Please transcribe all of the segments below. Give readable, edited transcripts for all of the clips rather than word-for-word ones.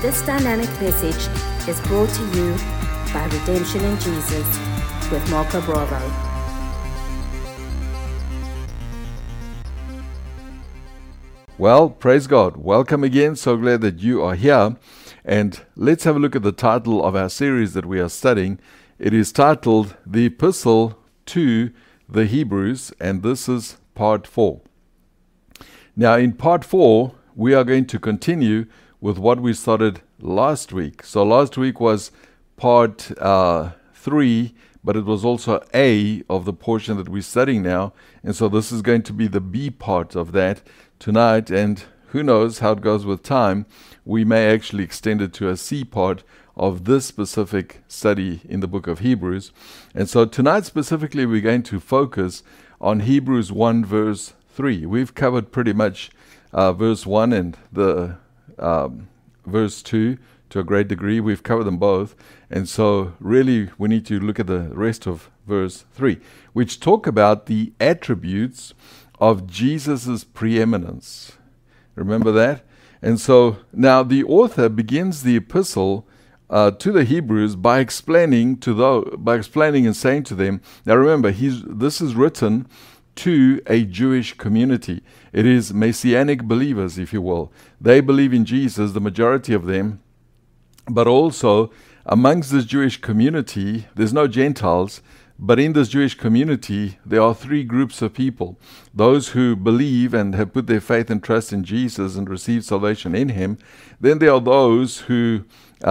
This dynamic message is brought to you by Redemption in Jesus with Marco Bravo. Well, praise God. Welcome again. So glad that you are here. And let's have a look at the title of our series that we are studying. It is titled The Epistle to the Hebrews, and this is part 4. Now, in part 4, we are going to continue with what we started last week. So last week was part 3, but it was also A of the portion that we're studying now. And so this is going to be the B part of that tonight. And who knows how it goes with time. We may actually extend it to a C part of this specific study in the book of Hebrews. And so tonight specifically, we're going to focus on Hebrews 1 verse 3. We've covered pretty much verse 1 and the verse 2 to a great degree. We've covered them both. And so really we need to look at the rest of verse 3, which talk about the attributes of Jesus' preeminence. Remember that? And so now the author begins the epistle to the Hebrews by explaining and saying to them, now remember, this is written to a Jewish community. It is Messianic believers, if you will. They believe in Jesus, the majority of them, but also amongst this Jewish community, there's no Gentiles, but in this Jewish community, there are 3 groups of people. Those who believe and have put their faith and trust in Jesus and received salvation in Him. Then there are those who,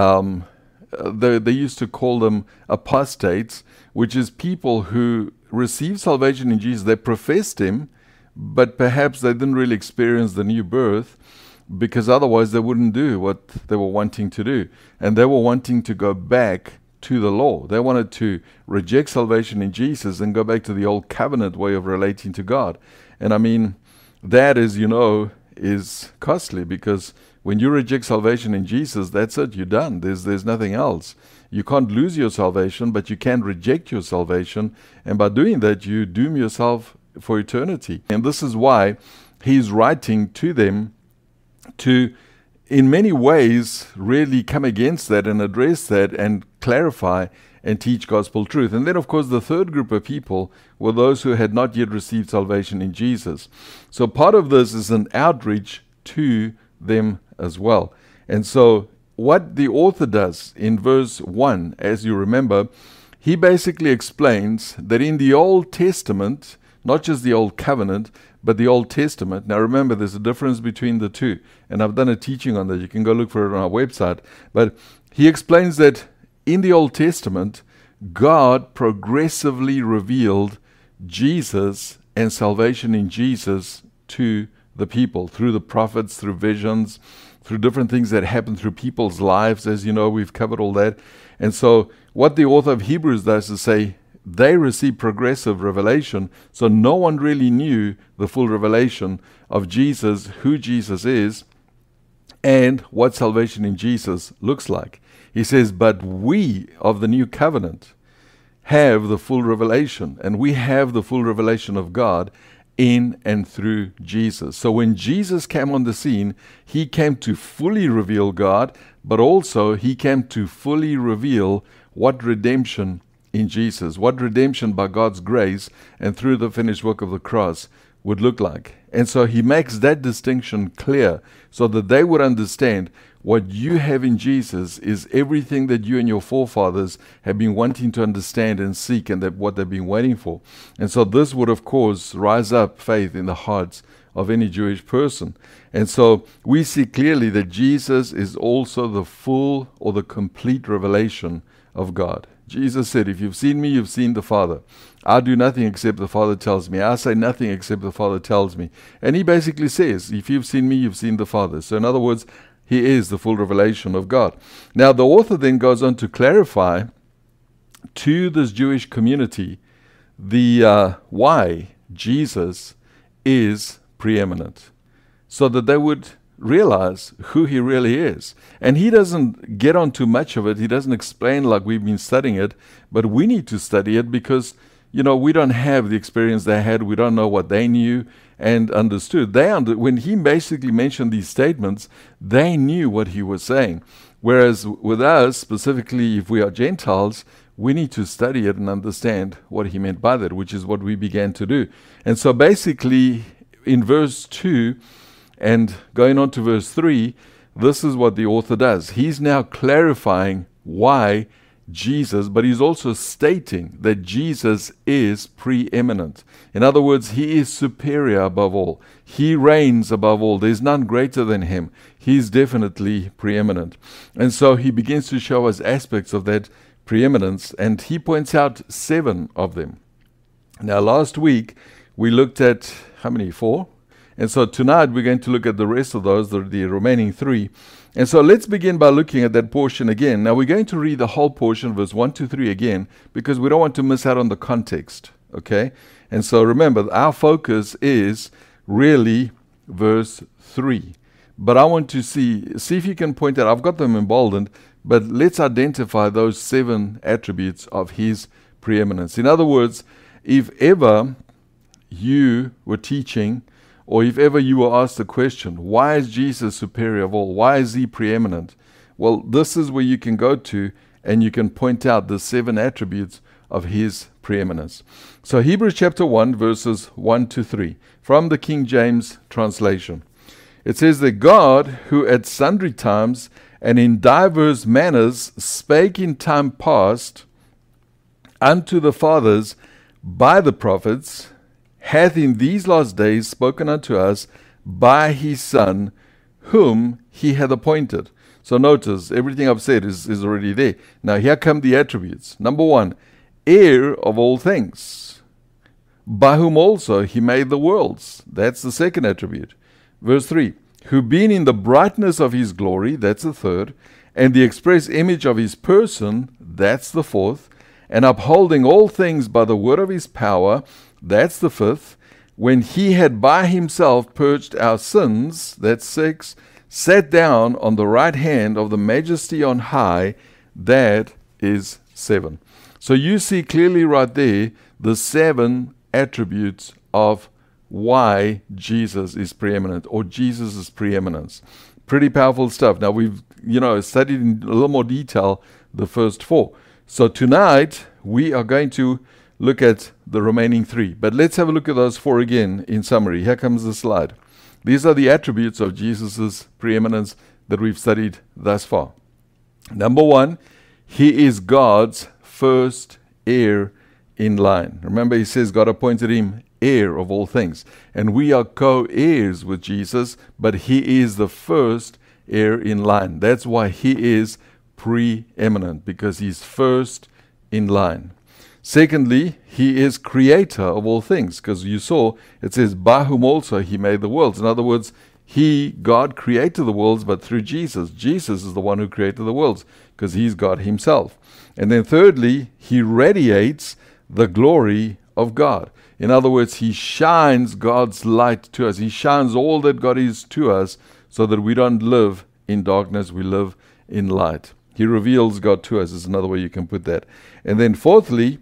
they used to call them apostates, which is people who received salvation in Jesus. They professed Him, but perhaps they didn't really experience the new birth, because otherwise they wouldn't do what they were wanting to do. And they were wanting to go back to the law. They wanted to reject salvation in Jesus and go back to the old covenant way of relating to God. And I mean, that, as you know, is costly, because when you reject salvation in Jesus, that's it, you're done. There's nothing else. You can't lose your salvation, but you can reject your salvation. And by doing that, you doom yourself for eternity. And this is why he's writing to them to, in many ways, really come against that and address that and clarify and teach gospel truth. And then, of course, the third group of people were those who had not yet received salvation in Jesus. So part of this is an outreach to them as well. And so what the author does in verse 1, as you remember, he basically explains that in the Old Testament, not just the Old Covenant, but the Old Testament. Now remember, there's a difference between the two. And I've done a teaching on that. You can go look for it on our website. But he explains that in the Old Testament, God progressively revealed Jesus and salvation in Jesus to the people through the prophets, through visions, through different things that happen through people's lives. As you know, we've covered all that. And so what the author of Hebrews does is say, they received progressive revelation, so no one really knew the full revelation of Jesus, who Jesus is, and what salvation in Jesus looks like. He says, but we of the new covenant have the full revelation, and we have the full revelation of God in and through Jesus. So when Jesus came on the scene, He came to fully reveal God, but also He came to fully reveal what redemption in Jesus, what redemption by God's grace and through the finished work of the cross would look like. And so He makes that distinction clear so that they would understand what you have in Jesus is everything that you and your forefathers have been wanting to understand and seek, and that what they've been waiting for. And so this would, of course, rise up faith in the hearts of any Jewish person. And so we see clearly that Jesus is also the full or the complete revelation of God. Jesus said, if you've seen me, you've seen the Father. I do nothing except the Father tells me. I say nothing except the Father tells me. And He basically says, if you've seen me, you've seen the Father. So in other words, He is the full revelation of God. Now the author then goes on to clarify to this Jewish community the why Jesus is preeminent, so that they would realize who He really is. And he doesn't get on too much of it. He doesn't explain like we've been studying it, but we need to study it, because we don't have the experience they had. We don't know what they knew and understood. When he basically mentioned these statements, they knew what he was saying. Whereas with us, specifically if we are Gentiles, we need to study it and understand what he meant by that, which is what we began to do. And so basically in verse 2 and going on to verse 3, this is what the author does. He's now clarifying why Jesus, but he's also stating that Jesus is preeminent. In other words, he is superior above all. He reigns above all. There's none greater than him. He's definitely preeminent. And so he begins to show us aspects of that preeminence, and he points out 7 of them. Now, last week, we looked at, how many? 4? And so tonight, we're going to look at the rest of those, the remaining 3. And so let's begin by looking at that portion again. Now, we're going to read the whole portion, verse 1 to 3 again, because we don't want to miss out on the context, okay? And so remember, our focus is really verse 3. But I want to see if you can point out, I've got them emboldened, but let's identify those 7 attributes of his preeminence. In other words, if ever you were teaching, or if ever you were asked the question, why is Jesus superior of all? Why is he preeminent? Well, this is where you can go to and you can point out the 7 attributes of his preeminence. So Hebrews chapter 1, verses 1 to 3, from the King James translation. It says that God, who at sundry times and in divers manners spake in time past unto the fathers by the prophets, hath in these last days spoken unto us by his Son, whom he hath appointed. So notice, everything I've said is already there. Now here come the attributes. Number 1, heir of all things, by whom also he made the worlds. That's the second attribute. Verse 3, who being in the brightness of his glory, that's the third, and the express image of his person, that's the fourth, and upholding all things by the word of his power, that's the fifth, when he had by himself purged our sins, that's 6, sat down on the right hand of the majesty on high, that is 7. So you see clearly right there the 7 attributes of why Jesus is preeminent, or Jesus' preeminence. Pretty powerful stuff. Now we've studied in a little more detail the first 4. So tonight we are going to look at the remaining 3. But let's have a look at those 4 again in summary. Here comes the slide. These are the attributes of Jesus' preeminence that we've studied thus far. Number 1, he is God's first heir in line. Remember, he says God appointed him heir of all things. And we are co-heirs with Jesus, but he is the first heir in line. That's why he is preeminent, because he's first in line. Secondly, he is creator of all things, because you saw it says, by whom also he made the worlds. In other words, God created the worlds, but through Jesus. Jesus is the one who created the worlds, because he's God himself. And then thirdly, he radiates the glory of God. In other words, he shines God's light to us. He shines all that God is to us, so that we don't live in darkness, we live in light. He reveals God to us is another way you can put that. And then fourthly,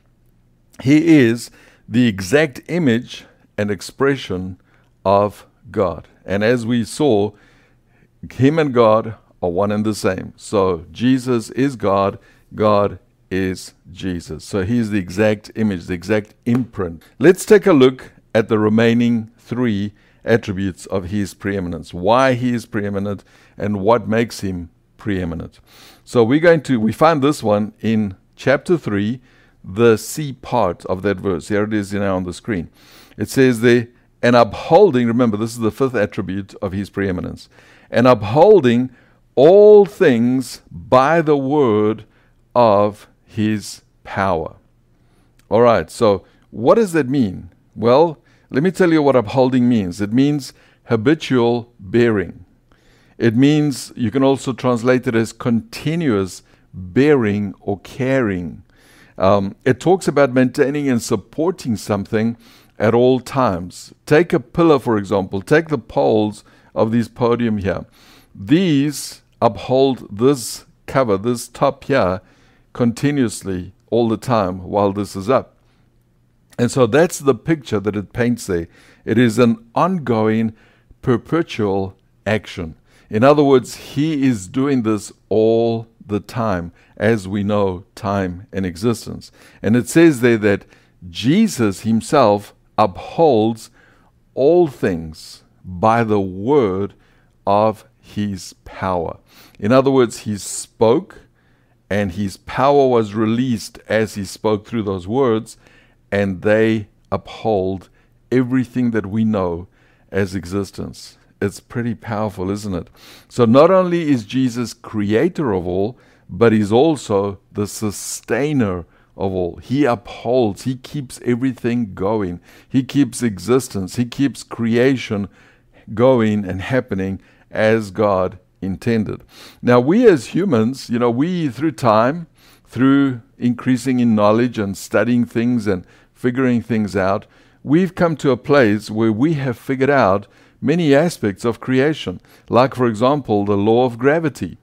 he is the exact image and expression of God. And as we saw, him and God are one and the same. So Jesus is God, God is Jesus. So he's the exact image, the exact imprint. Let's take a look at the remaining 3 attributes of his preeminence, why he is preeminent and what makes him preeminent. So we find this one in chapter 3, the C part of that verse. Here it is now on the screen. It says there, and upholding, remember this is the 5th attribute of his preeminence, and upholding all things by the word of his power. All right, so what does that mean? Well, let me tell you what upholding means. It means habitual bearing. It means, you can also translate it as continuous bearing or carrying. It talks about maintaining and supporting something at all times. Take a pillar, for example. Take the poles of this podium here. These uphold this cover, this top here, continuously all the time while this is up. And so that's the picture that it paints there. It is an ongoing, perpetual action. In other words, he is doing this all the time, as we know time and existence. And it says there that Jesus himself upholds all things by the word of his power. In other words, he spoke, and his power was released as he spoke through those words, and they uphold everything that we know as existence. It's pretty powerful, isn't it? So not only is Jesus creator of all, but he's also the sustainer of all. He upholds, he keeps everything going. He keeps existence, he keeps creation going and happening as God intended. Now we as humans, we through time, through increasing in knowledge and studying things and figuring things out, we've come to a place where we have figured out many aspects of creation. Like, for example, the law of gravity.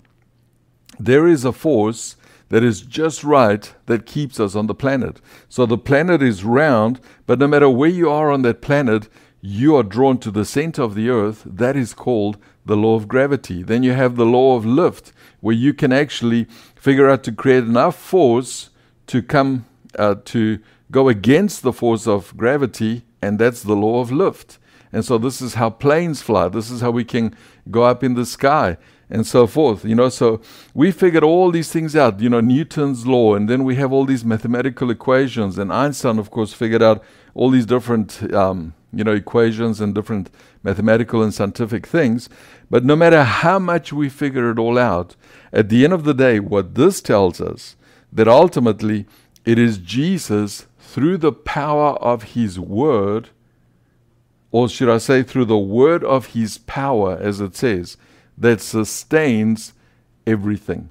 There is a force that is just right that keeps us on the planet. So the planet is round, but no matter where you are on that planet, you are drawn to the center of the earth. That is called the law of gravity. Then you have the law of lift, where you can actually figure out to create enough force to come to go against the force of gravity, and that's the law of lift. And so this is how planes fly. This is how we can go up in the sky and so forth. So we figured all these things out, Newton's law, and then we have all these mathematical equations. And Einstein, of course, figured out all these different, equations and different mathematical and scientific things. But no matter how much we figure it all out, at the end of the day, what this tells us, that ultimately it is Jesus, through the power of his word, or should I say through the word of his power, as it says, that sustains everything.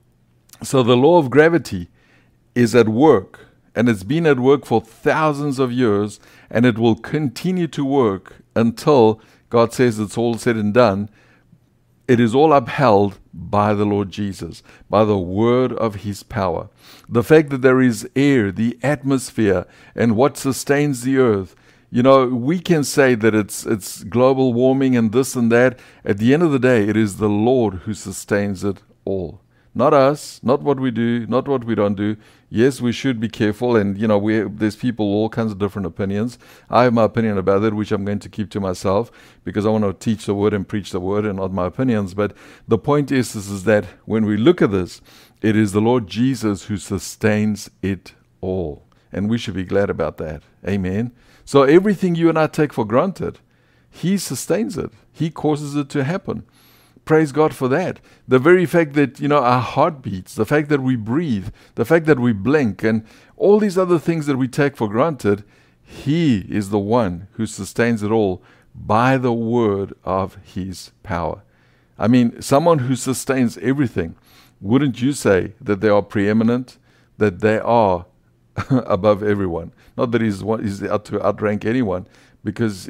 So the law of gravity is at work, and it's been at work for thousands of years, and it will continue to work until God says it's all said and done. It is all upheld by the Lord Jesus, by the word of his power. The fact that there is air, the atmosphere, and what sustains the earth. We can say that it's global warming and this and that. At the end of the day, it is the Lord who sustains it all. Not us, not what we do, not what we don't do. Yes, we should be careful, and there's people all kinds of different opinions. I have my opinion about it, which I'm going to keep to myself, because I want to teach the word and preach the word and not my opinions. But the point is that when we look at this, it is the Lord Jesus who sustains it all. And we should be glad about that. Amen. So everything you and I take for granted, he sustains it. He causes it to happen. Praise God for that. The very fact that, our heart beats, the fact that we breathe, the fact that we blink, and all these other things that we take for granted, he is the one who sustains it all by the word of his power. I mean, someone who sustains everything, wouldn't you say that they are preeminent, that they are above everyone? Not that he's out to outrank anyone, because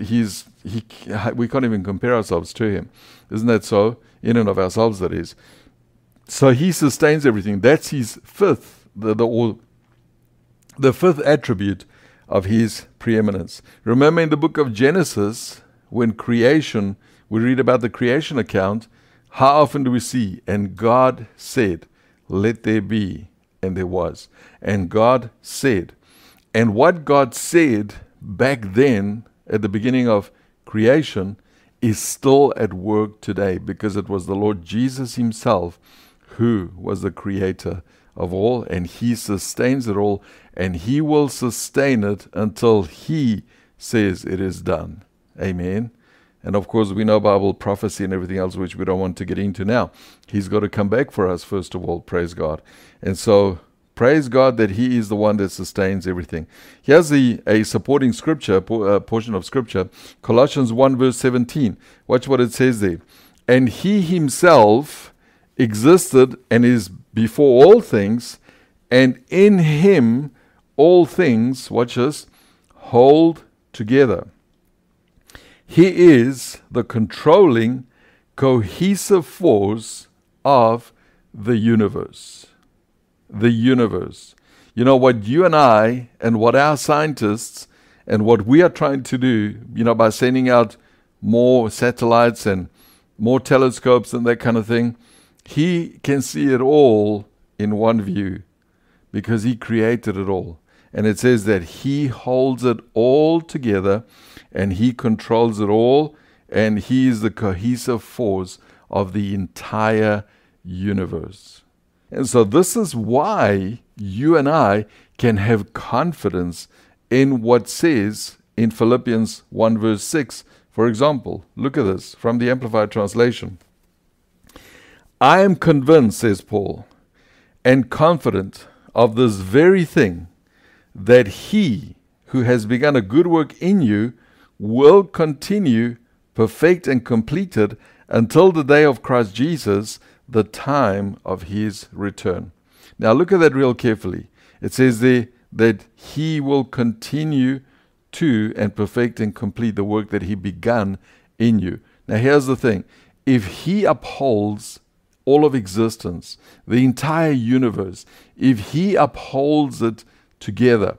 we can't even compare ourselves to him. Isn't that so? In and of ourselves, that is. So he sustains everything. That's his fifth, the fifth attribute of his preeminence. Remember in the book of Genesis, when creation, we read about the creation account, how often do we see, and God said, let there be, and there was. And God said. And what God said back then, at the beginning of creation, is still at work today, because it was the Lord Jesus himself who was the creator of all, and he sustains it all, and he will sustain it until he says it is done. Amen. And of course, we know Bible prophecy and everything else, which we don't want to get into now. He's got to come back for us, first of all. Praise God. And so, praise God that he is the one that sustains everything. Here's a supporting scripture, portion of scripture, Colossians 1 verse 17. Watch what it says there. And he himself existed and is before all things, and in him all things, watch this, hold together. He is the controlling, cohesive force of the universe. The universe. You know, what you and I and what our scientists and what we are trying to do, by sending out more satellites and more telescopes and that kind of thing, he can see it all in one view because he created it all. And it says that he holds it all together and he controls it all, and he is the cohesive force of the entire universe. And so this is why you and I can have confidence in what says in Philippians 1 verse 6. For example, look at this from the Amplified Translation. I am convinced, says Paul, and confident of this very thing, that he who has begun a good work in you will continue, perfect and completed until the day of Christ Jesus, the time of his return. Now look at that real carefully. It says there that he will continue to and perfect and complete the work that he begun in you. Now here's the thing. If he upholds all of existence, the entire universe, if he upholds it together,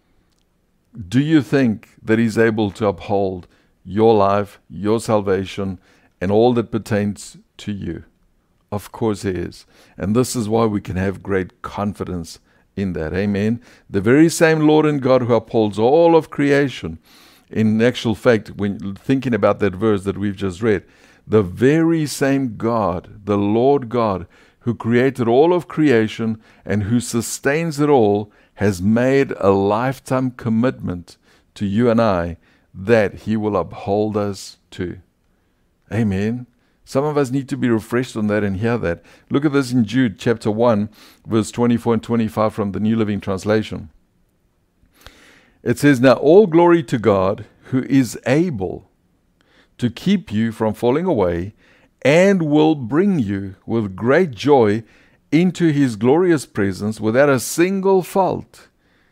do you think that he's able to uphold your life, your salvation, and all that pertains to you? Of course he is. And this is why we can have great confidence in that. Amen. The very same Lord and God who upholds all of creation. In actual fact, when thinking about that verse that we've just read, the very same God, the Lord God, who created all of creation and who sustains it all, has made a lifetime commitment to you and I that he will uphold us too. Amen. Some of us need to be refreshed on that and hear that. Look at this in Jude chapter 1, verse 24 and 25 from the New Living Translation. It says, now all glory to God, who is able to keep you from falling away and will bring you with great joy into his glorious presence without a single fault.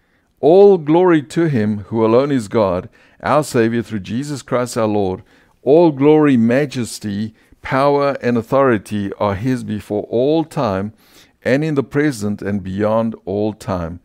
All glory to him who alone is God, our Savior, through Jesus Christ our Lord. All glory, majesty, power, and authority are his before all time, and in the present and beyond all time.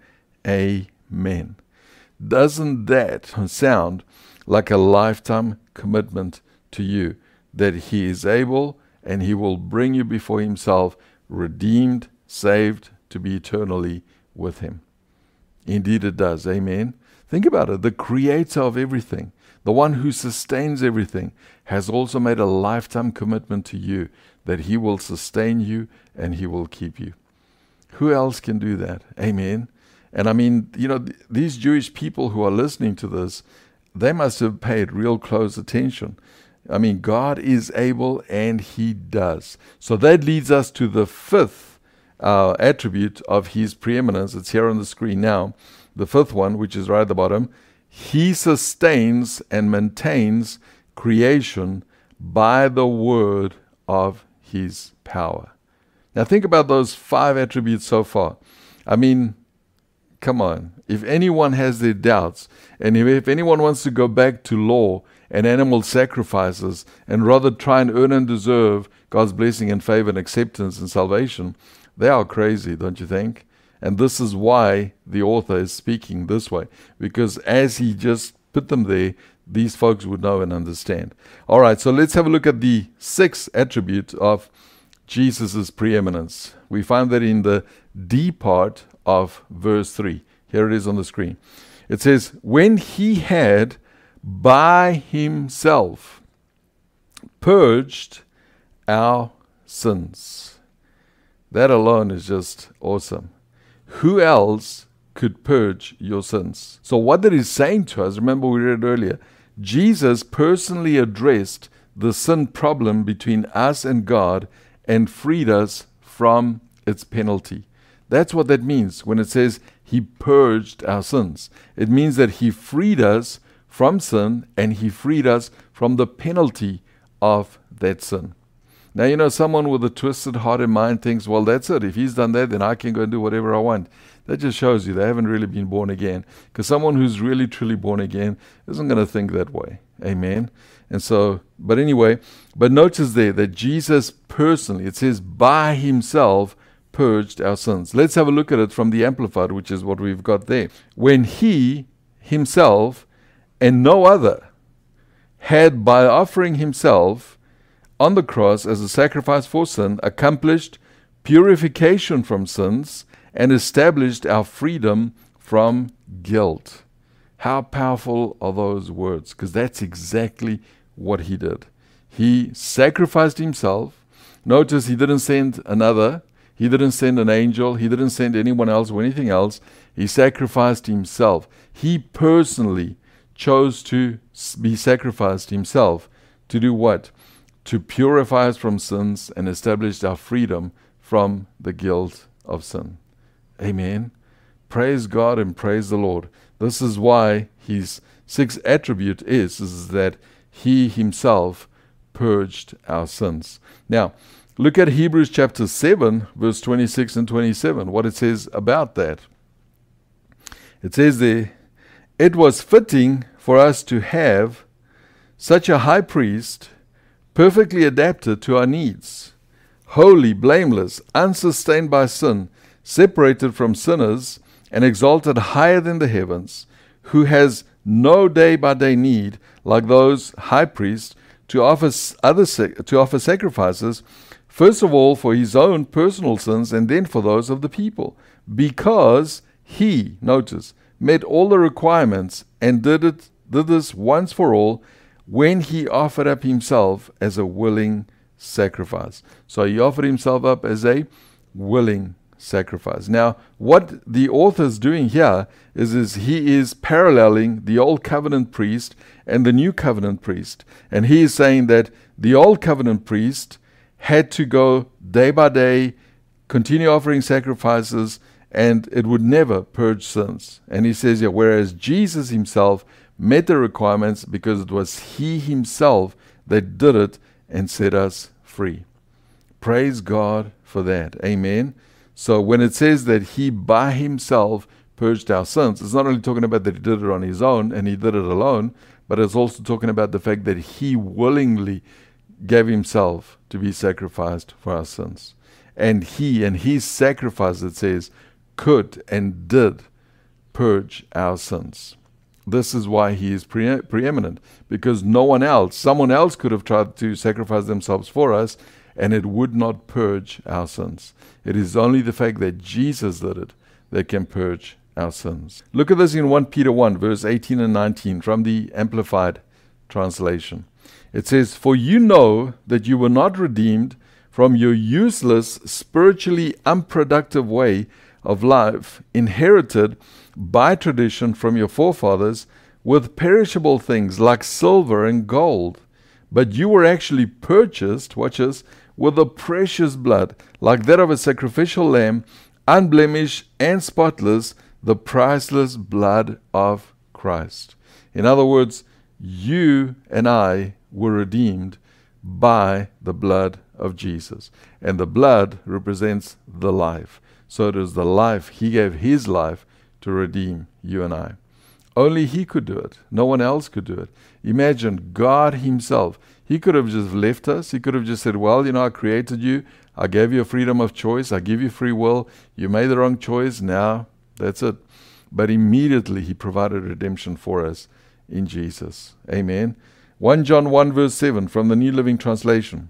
Amen. Doesn't that sound like a lifetime commitment to you, that he is able and he will bring you before himself, redeemed, saved, to be eternally with him? Indeed it does. Amen. Think about it. The creator of everything, the one who sustains everything, has also made a lifetime commitment to you that he will sustain you and he will keep you. Who else can do that? Amen. And I mean, these Jewish people who are listening to this, they must have paid real close attention. I mean, God is able and he does. So that leads us to the fifth attribute of his preeminence. It's here on the screen now. The fifth one, which is right at the bottom. He sustains and maintains creation by the word of his power. Now think about those 5 attributes so far. I mean, come on. If anyone has their doubts, and if anyone wants to go back to law and animal sacrifices and rather try and earn and deserve God's blessing and favor and acceptance and salvation, they are crazy, don't you think? And this is why the author is speaking this way, because as he just put them there, these folks would know and understand. All right, so let's have a look at the 6th attribute of Jesus' preeminence. We find that in the D part of verse 3. Here it is on the screen. It says, when he had by himself purged our sins. That alone is just awesome. Who else could purge your sins? So what that is saying to us, remember we read earlier, Jesus personally addressed the sin problem between us and God and freed us from its penalty. That's what that means when it says he purged our sins. It means that he freed us from sin and he freed us from the penalty of that sin. Now, someone with a twisted heart and mind thinks, well, that's it. If he's done that, then I can go and do whatever I want. That just shows you they haven't really been born again. Because someone who's really, truly born again isn't going to think that way. Amen. And so, but notice there that Jesus personally, it says by himself, purged our sins. Let's have a look at it from the Amplified, which is what we've got there. When he himself and no other had, by offering himself on the cross as a sacrifice for sin, accomplished purification from sins and established our freedom from guilt. How powerful are those words? Because that's exactly what he did. He sacrificed himself. Notice he didn't send another. He didn't send an angel. He didn't send anyone else or anything else. He sacrificed himself. He personally chose to be sacrificed himself. To do what? To purify us from sins and establish our freedom from the guilt of sin. Amen. Praise God and praise the Lord. This is why his sixth attribute is that he himself purged our sins. Now, look at Hebrews chapter 7, verse 26 and 27, what it says about that. It says there, it was fitting for us to have such a high priest, perfectly adapted to our needs, holy, blameless, unsustained by sin, separated from sinners, and exalted higher than the heavens, who has no day-by-day need, like those high priests, to offer sacrifices, first of all for his own personal sins, and then for those of the people, because he, notice, met all the requirements and did this once for all, when he offered up himself as a willing sacrifice. So he offered himself up as a willing sacrifice. Now, what the author is doing here is he is paralleling the Old Covenant priest and the New Covenant priest. And he is saying that the Old Covenant priest had to go day by day, continue offering sacrifices, and it would never purge sins. And he says here, whereas Jesus himself met the requirements because it was he himself that did it and set us free. Praise God for that. Amen. So when it says that he by himself purged our sins, it's not only talking about that he did it on his own and he did it alone, but it's also talking about the fact that he willingly gave himself to be sacrificed for our sins. And his sacrifice, it says, could and did purge our sins. This is why he is preeminent, because someone else could have tried to sacrifice themselves for us, and it would not purge our sins. It is only the fact that Jesus did it that can purge our sins. Look at this in 1 Peter 1, verse 18 and 19 from the Amplified Translation. It says, for you know that you were not redeemed from your useless, spiritually unproductive way of life, inherited by tradition from your forefathers, with perishable things like silver and gold. But you were actually purchased, watch this, with a precious blood, like that of a sacrificial lamb, unblemished and spotless, the priceless blood of Christ. In other words, you and I were redeemed by the blood of Jesus. And the blood represents the life. So it is the life. He gave his life to redeem you and I. Only he could do it. No one else could do it. Imagine God himself. He could have just left us. He could have just said, well, I created you. I gave you a freedom of choice. I give you free will. You made the wrong choice. Now, that's it. But immediately he provided redemption for us in Jesus. Amen. 1 John 1 verse 7 from the New Living Translation.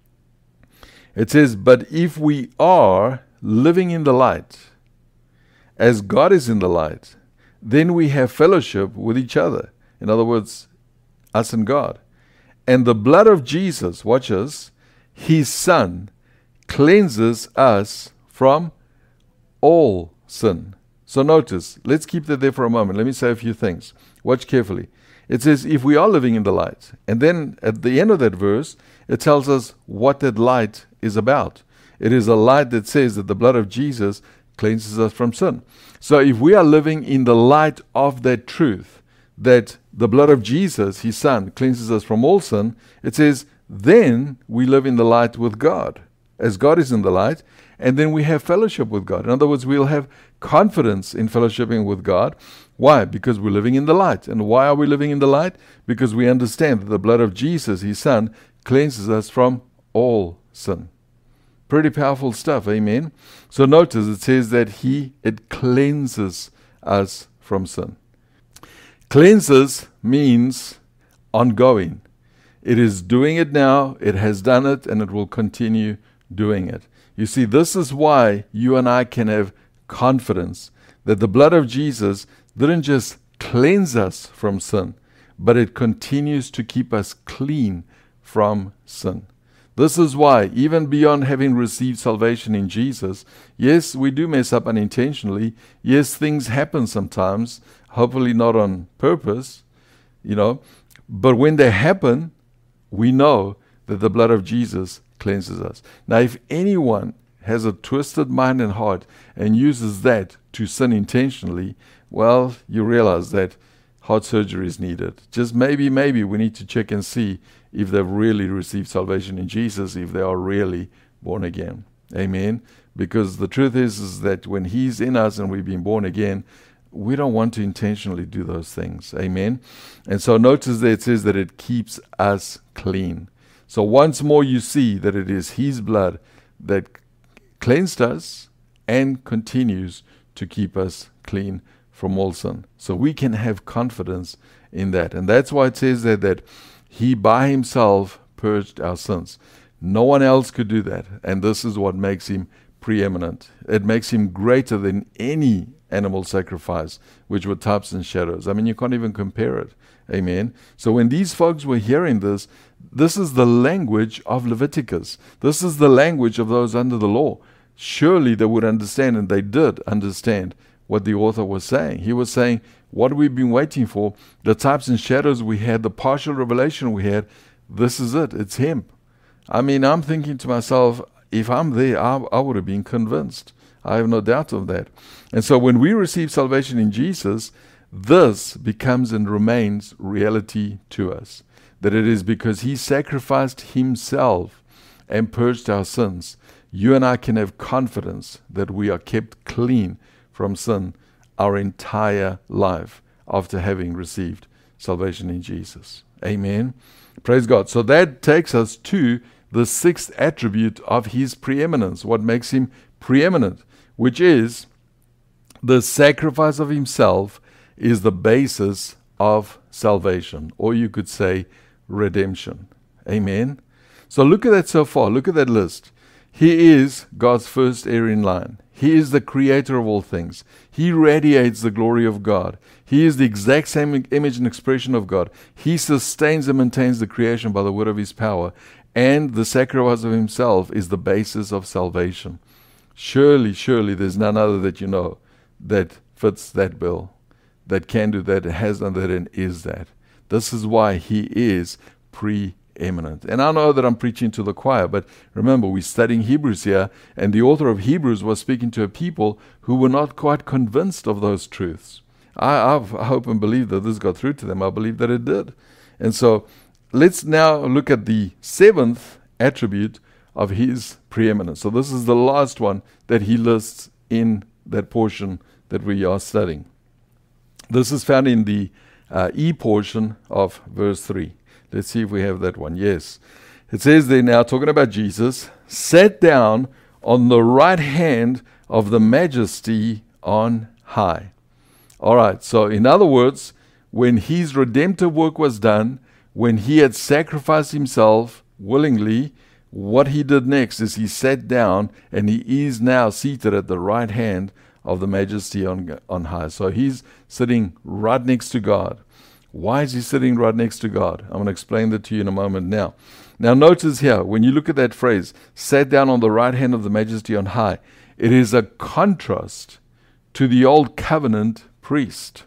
It says, but if we are living in the light, as God is in the light, then we have fellowship with each other. In other words, us and God. And the blood of Jesus, watch us, his Son, cleanses us from all sin. So notice, let's keep that there for a moment. Let me say a few things. Watch carefully. It says, if we are living in the light. And then at the end of that verse, it tells us what that light is about. It is a light that says that the blood of Jesus cleanses us from sin. So if we are living in the light of that truth, that the blood of Jesus, his Son, cleanses us from all sin, it says, then we live in the light with God, as God is in the light, and then we have fellowship with God. In other words, we'll have confidence in fellowshipping with God. Why? Because we're living in the light. And why are we living in the light? Because we understand that the blood of Jesus, his Son, cleanses us from all sin. Pretty powerful stuff, amen? So notice it says that it cleanses us from sin. Cleanses means ongoing. It is doing it now, it has done it, and it will continue doing it. You see, this is why you and I can have confidence that the blood of Jesus didn't just cleanse us from sin, but it continues to keep us clean from sin. This is why, even beyond having received salvation in Jesus, yes, we do mess up unintentionally. Yes, things happen sometimes, hopefully not on purpose, but when they happen, we know that the blood of Jesus cleanses us. Now, if anyone has a twisted mind and heart and uses that to sin intentionally, well, you realize that heart surgery is needed. Just maybe we need to check and see if they've really received salvation in Jesus, if they are really born again. Amen? Because the truth is that when He's in us and we've been born again, we don't want to intentionally do those things. Amen? And so notice that it says that it keeps us clean. So once more you see that it is His blood that cleansed us and continues to keep us clean from all sin. So we can have confidence in that. And that's why it says that He by Himself purged our sins. No one else could do that. And this is what makes Him preeminent. It makes Him greater than any animal sacrifice, which were types and shadows. I mean, you can't even compare it. Amen. So when these folks were hearing this is the language of Leviticus. This is the language of those under the law. Surely they would understand, and they did understand what the author was saying. He was saying, what we've been waiting for, the types and shadows we had, the partial revelation we had, this is it. It's Him. I mean, I'm thinking to myself, if I'm there, I would have been convinced. I have no doubt of that. And so when we receive salvation in Jesus, this becomes and remains reality to us. That it is because He sacrificed Himself and purged our sins. You and I can have confidence that we are kept clean from sin our entire life after having received salvation in Jesus. Amen. Praise God. So that takes us to the sixth attribute of His preeminence, what makes Him preeminent, which is the sacrifice of Himself is the basis of salvation, or you could say redemption. Amen. So look at that so far. Look at that list. He is God's first heir in line. He is the creator of all things. He radiates the glory of God. He is the exact same image and expression of God. He sustains and maintains the creation by the word of His power. And the sacrifice of Himself is the basis of salvation. Surely there's none other that you know that fits that bill, that can do that, has done that, and is that. This is why He is preeminent. And I know that I'm preaching to the choir, but remember, we're studying Hebrews here, and the author of Hebrews was speaking to a people who were not quite convinced of those truths. I hope and believe that this got through to them. I believe that it did. And so let's now look at the seventh attribute of His preeminence. So this is the last one that He lists in that portion that we are studying. This is found in the E portion of verse 3. Let's see if we have that one. Yes. It says there now, talking about Jesus, sat down on the right hand of the Majesty on high. All right. So in other words, when His redemptive work was done, when He had sacrificed Himself willingly, what He did next is He sat down, and He is now seated at the right hand of the Majesty on high. So He's sitting right next to God. Why is He sitting right next to God? I'm going to explain that to you in a moment now. Now notice here, when you look at that phrase, sat down on the right hand of the Majesty on high, it is a contrast to the old covenant priest.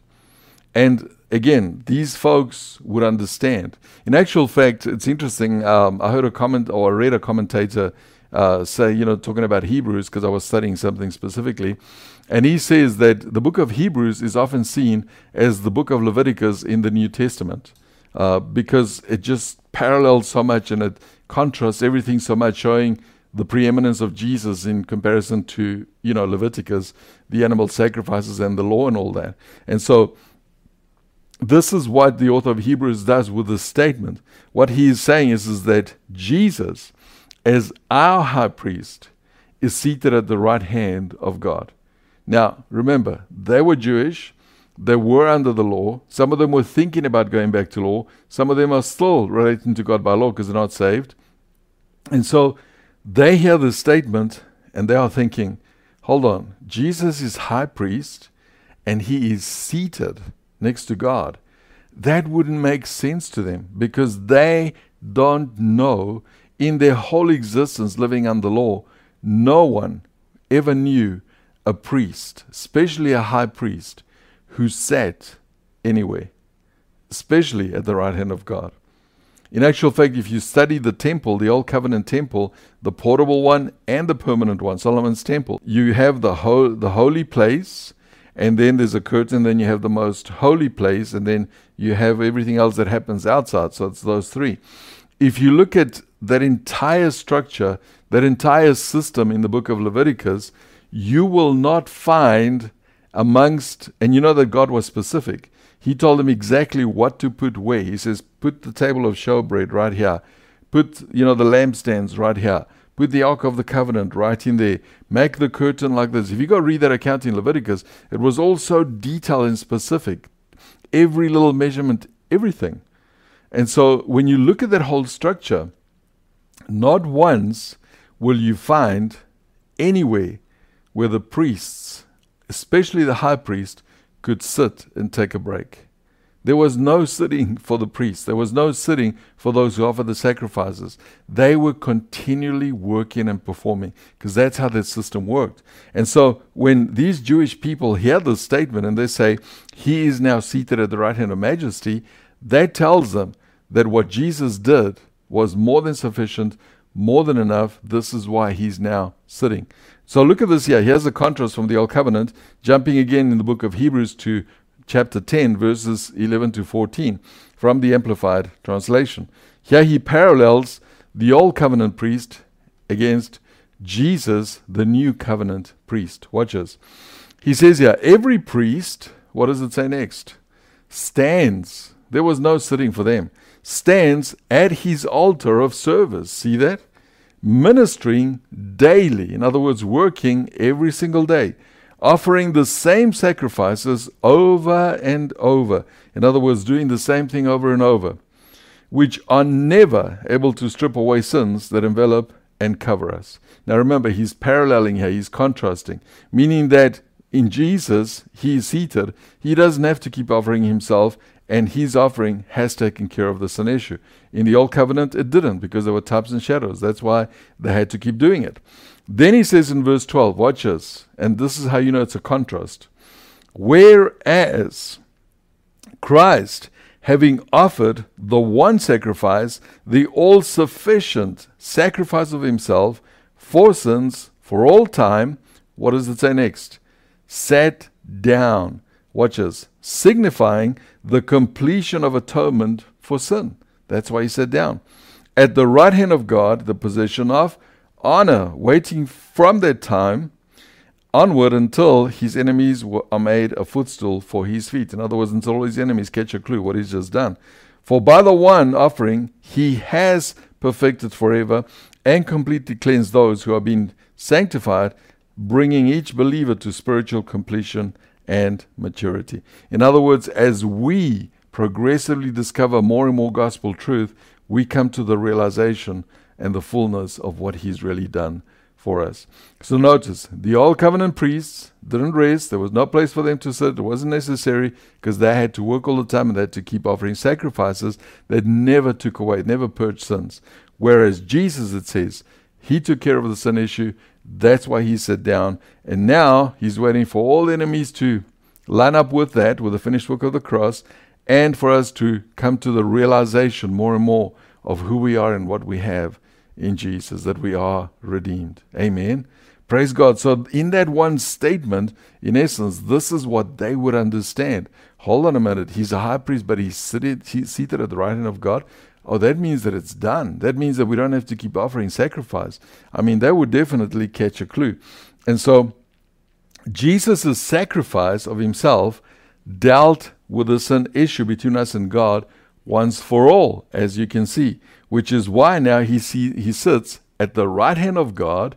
And again, these folks would understand. In actual fact, it's interesting. I heard a comment, or I read a commentator say, talking about Hebrews, because I was studying something specifically. And he says that the book of Hebrews is often seen as the book of Leviticus in the New Testament, because it just parallels so much and it contrasts everything so much, showing the preeminence of Jesus in comparison to, Leviticus, the animal sacrifices and the law and all that. And so this is what the author of Hebrews does with this statement. What he is saying is that Jesus, as our high priest is seated at the right hand of God. Now, remember, they were Jewish. They were under the law. Some of them were thinking about going back to law. Some of them are still relating to God by law because they're not saved. And so they hear this statement and they are thinking, hold on, Jesus is high priest and he is seated next to God. That wouldn't make sense to them because they don't know in their whole existence living under law, no one ever knew a priest, especially a high priest, who sat anywhere, especially at the right hand of God. In actual fact, if you study the temple, the Old Covenant temple, the portable one and the permanent one, Solomon's temple, you have the holy place, and then there's a curtain, then you have the most holy place, and then you have everything else that happens outside. So it's those three. If you look at that entire structure, that entire system in the book of Leviticus, you will not find amongst, and you know that God was specific. He told them exactly what to put where. He says, put the table of showbread right here. Put, the lampstands right here. Put the Ark of the Covenant right in there. Make the curtain like this. If you go read that account in Leviticus, it was all so detailed and specific. Every little measurement, everything. And so when you look at that whole structure, not once will you find anywhere where the priests, especially the high priest, could sit and take a break. There was no sitting for the priests. There was no sitting for those who offered the sacrifices. They were continually working and performing because that's how that system worked. And so when these Jewish people hear this statement and they say, he is now seated at the right hand of majesty, that tells them that what Jesus did was more than sufficient, more than enough. This is why he's now sitting. So look at this here. Here's a contrast from the Old Covenant, jumping again in the book of Hebrews to chapter 10, verses 11 to 14, from the Amplified Translation. Here he parallels the Old Covenant priest against Jesus, the New Covenant priest. Watch this. He says here, every priest, what does it say next? Stands. There was no sitting for them. Stands at his altar of service. See that? Ministering daily, in other words, working every single day, offering the same sacrifices over and over, in other words, doing the same thing over and over, which are never able to strip away sins that envelop and cover us. Now remember, he's paralleling here, he's contrasting, meaning that in Jesus, he is seated, he doesn't have to keep offering himself, and his offering has taken care of the sin issue. In the Old Covenant, it didn't because there were types and shadows. That's why they had to keep doing it. Then he says in verse 12, watch this, and this is how you know it's a contrast. Whereas Christ, having offered the one sacrifice, the all-sufficient sacrifice of himself for sins for all time, what does it say next? Sat down. Watch this. Signifying the completion of atonement for sin. That's why he sat down. At the right hand of God, the position of honor, waiting from that time onward until his enemies are made a footstool for his feet. In other words, until all his enemies catch a clue what he's just done. For by the one offering, he has perfected forever and completely cleansed those who are being sanctified, bringing each believer to spiritual completion and maturity. In other words, as we progressively discover more and more gospel truth, we come to the realization and the fullness of what he's really done for us. So notice, the Old Covenant priests didn't rest. There was no place for them to sit. It wasn't necessary because they had to work all the time and they had to keep offering sacrifices that never took away, never purged sins. Whereas Jesus, it says, he took care of the sin issue. That's why he sat down. And now he's waiting for all enemies to line up with that, with the finished work of the cross, and for us to come to the realization more and more of who we are and what we have in Jesus, that we are redeemed. Amen. Praise God. So in that one statement, in essence, this is what they would understand. Hold on a minute. He's a high priest, but he's seated at the right hand of God. Oh, that means that it's done. That means that we don't have to keep offering sacrifice. I mean, that would definitely catch a clue. And so Jesus' sacrifice of himself dealt with the sin issue between us and God once for all, as you can see, which is why now he sits at the right hand of God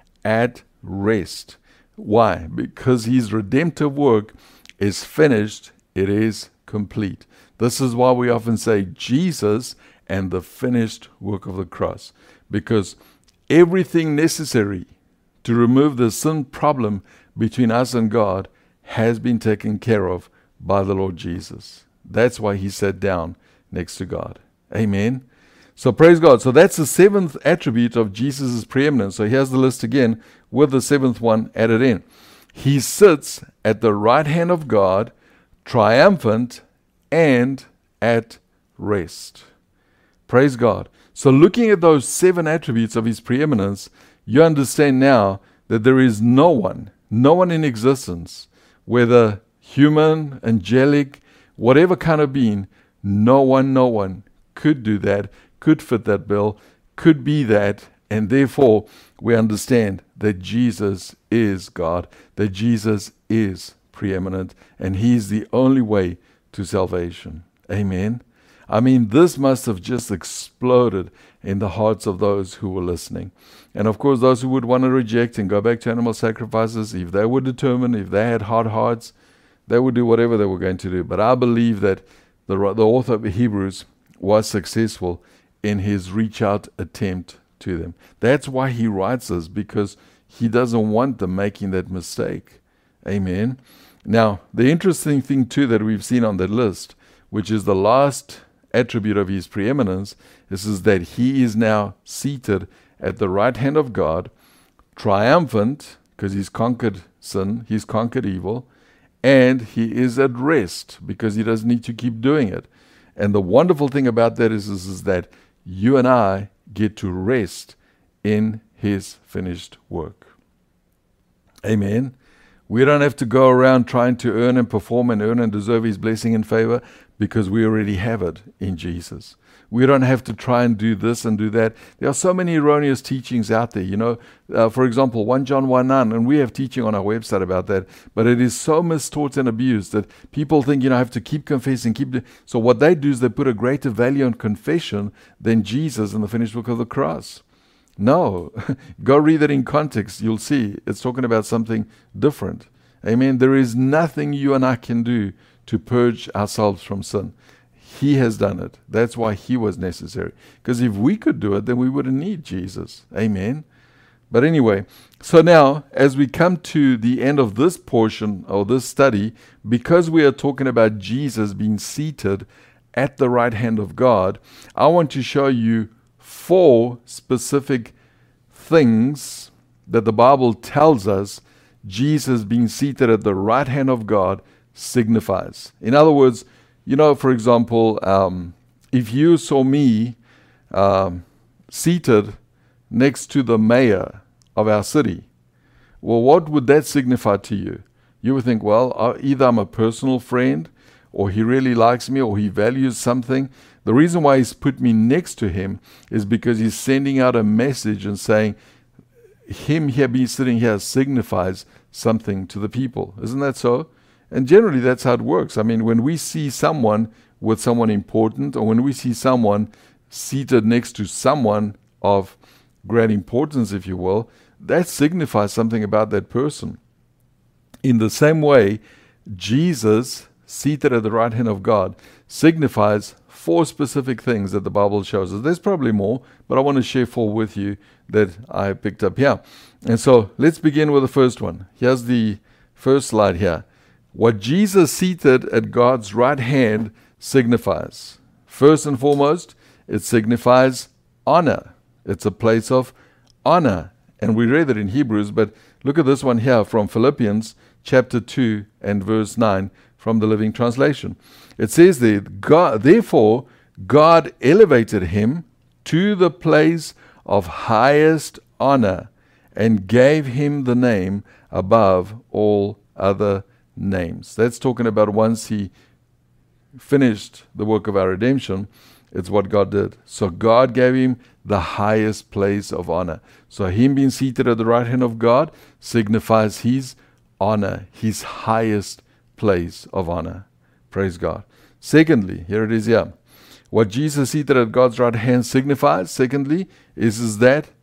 at rest. Why? Because his redemptive work is finished. It is complete. This is why we often say Jesus and the finished work of the cross. Because everything necessary to remove the sin problem between us and God has been taken care of by the Lord Jesus. That's why he sat down next to God. Amen. So praise God. So that's the seventh attribute of Jesus' preeminence. So here's the list again with the seventh one added in. He sits at the right hand of God, triumphant and at rest. Praise God. So looking at those seven attributes of his preeminence, you understand now that there is no one in existence, whether human, angelic, whatever kind of being, no one could do that, could fit that bill, could be that, and therefore we understand that Jesus is God, that Jesus is preeminent, and he is the only way to salvation. Amen. I mean, this must have just exploded in the hearts of those who were listening. And of course, those who would want to reject and go back to animal sacrifices, if they were determined, if they had hard hearts, they would do whatever they were going to do. But I believe that the author of Hebrews was successful in his reach out attempt to them. That's why he writes this, because he doesn't want them making that mistake. Amen. Now, the interesting thing too that we've seen on that list, which is the last attribute of his preeminence, is that he is now seated at the right hand of God, triumphant, because he's conquered sin, he's conquered evil, and he is at rest because he doesn't need to keep doing it. And the wonderful thing about that is that you and I get to rest in his finished work. Amen. We don't have to go around trying to earn and perform and earn and deserve his blessing and favor, because we already have it in Jesus. We don't have to try and do this and do that. There are so many erroneous teachings out there. For example, 1 John 1:9, and we have teaching on our website about that, but it is so mistaught and abused that people think, I have to keep confessing, So what they do is they put a greater value on confession than Jesus and the finished work of the cross. No, go read that in context. You'll see it's talking about something different. Amen. There is nothing you and I can do to purge ourselves from sin. He has done it. That's why he was necessary. Because if we could do it, then we wouldn't need Jesus. Amen. But anyway, so now as we come to the end of this portion or this study, because we are talking about Jesus being seated at the right hand of God, I want to show you 4 specific things that the Bible tells us Jesus being seated at the right hand of God signifies. In other words, for example, if you saw me seated next to the mayor of our city, well, what would that signify to you? You would think, well, either I'm a personal friend, or he really likes me, or he values something. The reason why he's put me next to him is because he's sending out a message and saying, him here being sitting here signifies something to the people. Isn't that so? And generally that's how it works. I mean, when we see someone with someone important, or when we see someone seated next to someone of great importance, if you will, that signifies something about that person. In the same way, Jesus, seated at the right hand of God, signifies 4 specific things that the Bible shows us. There's probably more, but I want to share 4 with you that I picked up here. And so let's begin with the first one. Here's the first slide here. What Jesus seated at God's right hand signifies. First and foremost, it signifies honor. It's a place of honor. And we read it in Hebrews, but look at this one here from Philippians chapter 2 and verse 9 from the Living Translation. It says there, therefore God elevated him to the place of highest honor and gave him the name above all other names. That's talking about once he finished the work of our redemption, it's what God did. So God gave him the highest place of honor. So him being seated at the right hand of God signifies his honor, his highest place of honor. Praise God. Secondly, here it is here. What Jesus seated at God's right hand signifies, secondly, is that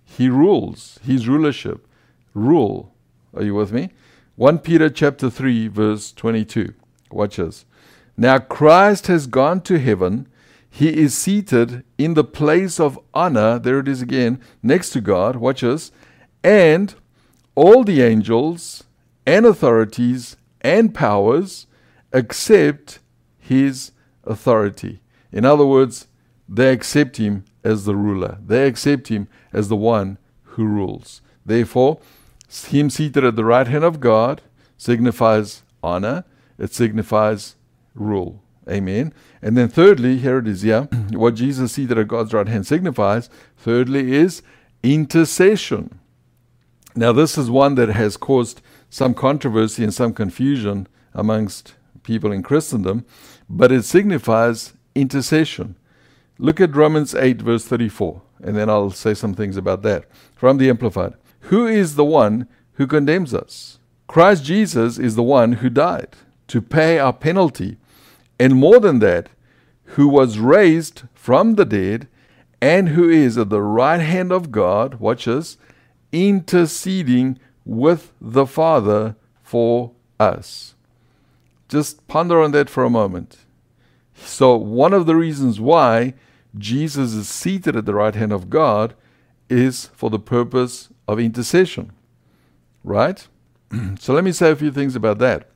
He rules. His rulership. Rule. Are you with me? 1 Peter chapter 3 verse 22. Watch this. Now Christ has gone to heaven. He is seated in the place of honor. There it is again. Next to God. Watch this. And all the angels and authorities and powers accept his authority. In other words, they accept him as the ruler. They accept him as the one who rules. Therefore, him seated at the right hand of God signifies honor. It signifies rule. Amen. And then thirdly, here it is here, what Jesus seated at God's right hand signifies, thirdly, is intercession. Now this is one that has caused some controversy and some confusion amongst people in Christendom, but it signifies intercession. Look at Romans 8 verse 34, and then I'll say some things about that. From the Amplified. Who is the one who condemns us? Christ Jesus is the one who died to pay our penalty, and more than that, who was raised from the dead, and who is at the right hand of God, watch this, interceding with the Father for us. Just ponder on that for a moment. So one of the reasons why Jesus is seated at the right hand of God is for the purpose of intercession. Right? So let me say a few things about that.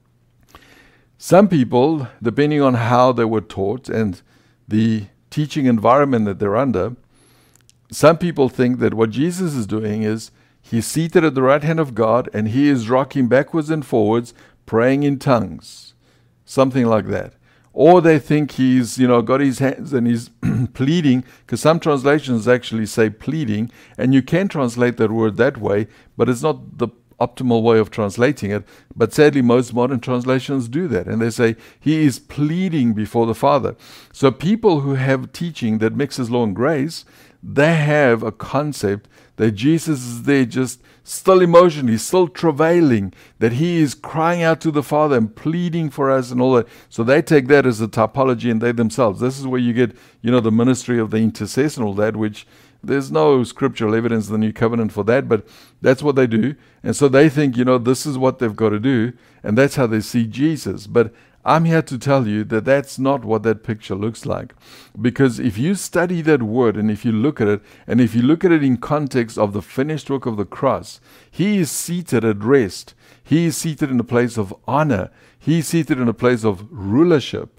Some people, depending on how they were taught and the teaching environment that they're under, some people think that what Jesus is doing is he's seated at the right hand of God and he is rocking backwards and forwards, praying in tongues. Something like that. Or they think he's, got his hands and he's pleading, because some translations actually say pleading, and you can translate that word that way, but it's not the optimal way of translating it. But sadly, most modern translations do that, and they say he is pleading before the Father. So people who have teaching that mixes law and grace, they have a concept that Jesus is there just still emotionally, still travailing, that he is crying out to the Father and pleading for us and all that. So they take that as a typology, and they themselves. This is where you get, the ministry of the intercessor and all that, which there's no scriptural evidence in the New Covenant for that, but that's what they do. And so they think, this is what they've got to do, and that's how they see Jesus. But I'm here to tell you that that's not what that picture looks like. Because if you study that word and if you look at it, and if you look at it in context of the finished work of the cross, he is seated at rest. He is seated in a place of honor. He is seated in a place of rulership.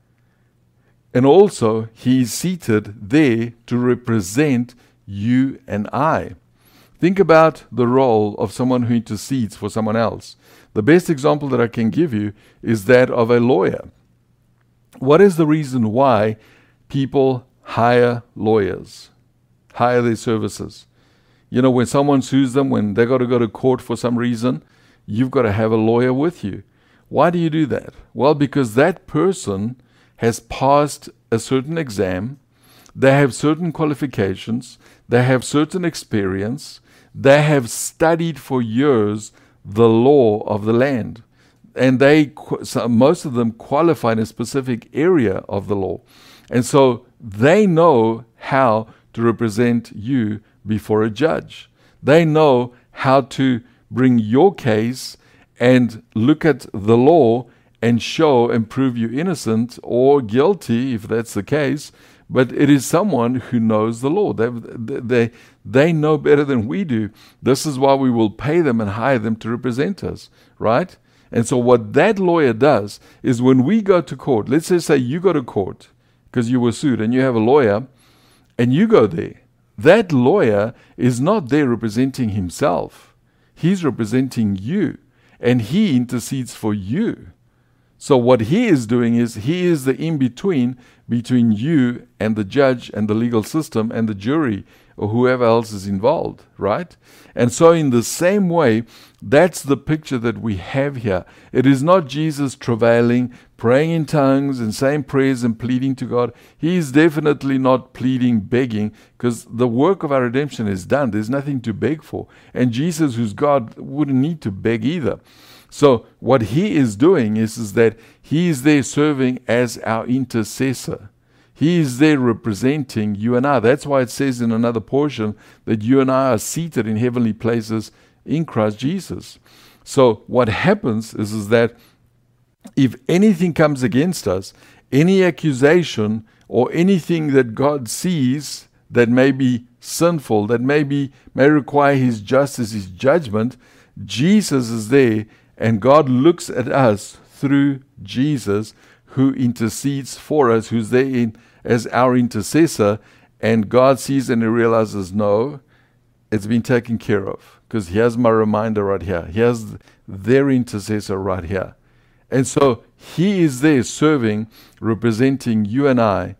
And also, he is seated there to represent you and I. Think about the role of someone who intercedes for someone else. The best example that I can give you is that of a lawyer. What is the reason why people hire lawyers, hire their services? When someone sues them, when they got to go to court for some reason, you've got to have a lawyer with you. Why do you do that? Well, because that person has passed a certain exam, they have certain qualifications, they have certain experience, they have studied for years the law of the land. And most of them qualify in a specific area of the law. And so they know how to represent you before a judge. They know how to bring your case and look at the law and show and prove you innocent or guilty, if that's the case. But it is someone who knows the law. They know better than we do. This is why we will pay them and hire them to represent us, right? And so what that lawyer does is when we go to court, let's just say you go to court because you were sued and you have a lawyer and you go there. That lawyer is not there representing himself. He's representing you, and he intercedes for you. So what he is doing is he is the in-between between you and the judge and the legal system and the jury or whoever else is involved, right? And so in the same way, that's the picture that we have here. It is not Jesus travailing, praying in tongues and saying prayers and pleading to God. He is definitely not pleading, begging, because the work of our redemption is done. There's nothing to beg for. And Jesus, who's God, wouldn't need to beg either. So what he is doing is that he is there serving as our intercessor. He is there representing you and I. That's why it says in another portion that you and I are seated in heavenly places in Christ Jesus. So what happens is that if anything comes against us, any accusation or anything that God sees that may be sinful, that may require His justice, His judgment, Jesus is there, and God looks at us through Jesus, who intercedes for us, who's there as our intercessor, and God sees and He realizes, no, it's been taken care of, because He has my reminder right here. He has their intercessor right here. And so He is there serving, representing you and I,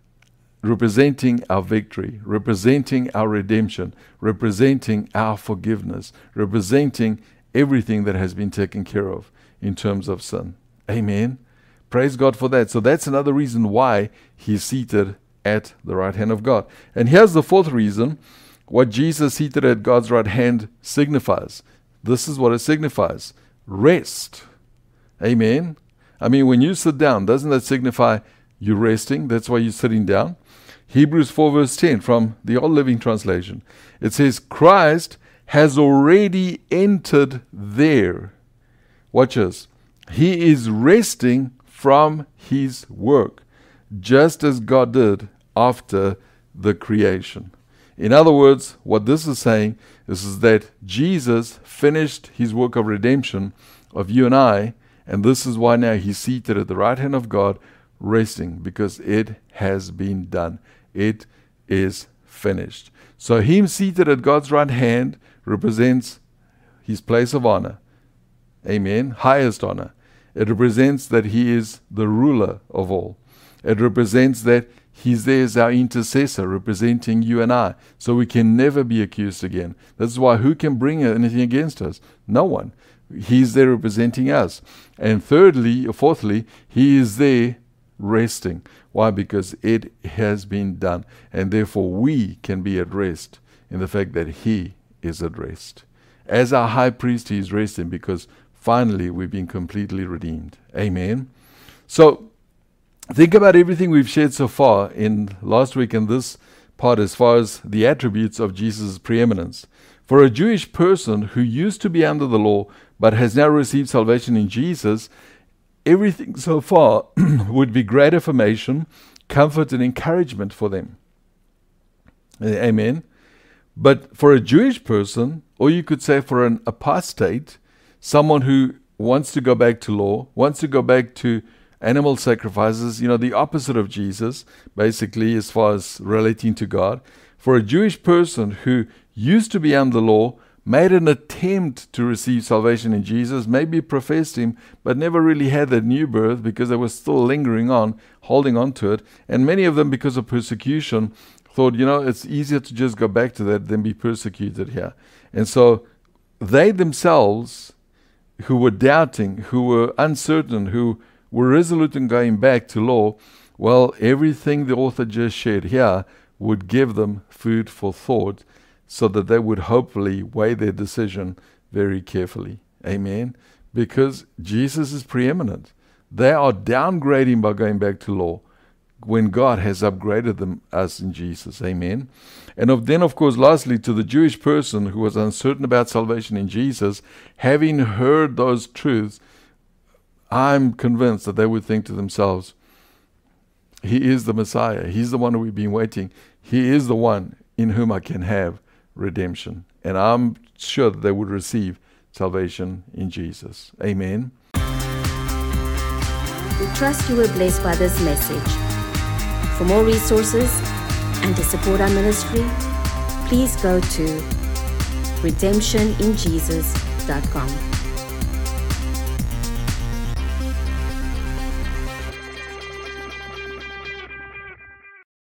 representing our victory, representing our redemption, representing our forgiveness, representing everything that has been taken care of in terms of sin. Amen. Praise God for that. So that's another reason why He's seated at the right hand of God. And here's the fourth reason, what Jesus seated at God's right hand signifies. This is what it signifies. Rest. Amen. I mean, when you sit down, doesn't that signify you're resting? That's why you're sitting down. Hebrews 4 verse 10 from the Old Living Translation. It says, Christ has already entered there. Watch this. He is resting from His work, just as God did after the creation. In other words, what this is saying is that Jesus finished His work of redemption of you and I, and this is why now He's seated at the right hand of God, resting, because it has been done. It is finished. So Him seated at God's right hand represents His place of honor. Amen. Highest honor. It represents that He is the ruler of all. It represents that He's there as our intercessor, representing you and I, so we can never be accused again. That's why who can bring anything against us? No one. He's there representing us. And fourthly, He is there resting. Why? Because it has been done. And therefore we can be at rest in the fact that He is at rest. As our high priest, He is resting because finally we've been completely redeemed. Amen. So think about everything we've shared so far in last week and this part as far as the attributes of Jesus' preeminence. For a Jewish person who used to be under the law but has now received salvation in Jesus, everything so far would be great affirmation, comfort, and encouragement for them. Amen. But for a Jewish person, or you could say for an apostate, someone who wants to go back to law, wants to go back to animal sacrifices, the opposite of Jesus, basically, as far as relating to God. For a Jewish person who used to be under law, made an attempt to receive salvation in Jesus, maybe professed Him, but never really had that new birth because they were still lingering on, holding on to it. And many of them, because of persecution, thought, it's easier to just go back to that than be persecuted here. And so they themselves, who were doubting, who were uncertain, who were resolute in going back to law, well, everything the author just shared here would give them food for thought, so that they would hopefully weigh their decision very carefully. Amen. Because Jesus is preeminent. They are downgrading by going back to law when God has upgraded us in Jesus. Amen. And then, of course, lastly, to the Jewish person who was uncertain about salvation in Jesus, having heard those truths, I'm convinced that they would think to themselves, He is the Messiah. He's the one who we've been waiting. He is the one in whom I can have redemption. And I'm sure that they would receive salvation in Jesus. Amen. We trust you were blessed by this message. For more resources and to support our ministry, please go to redemptioninjesus.com.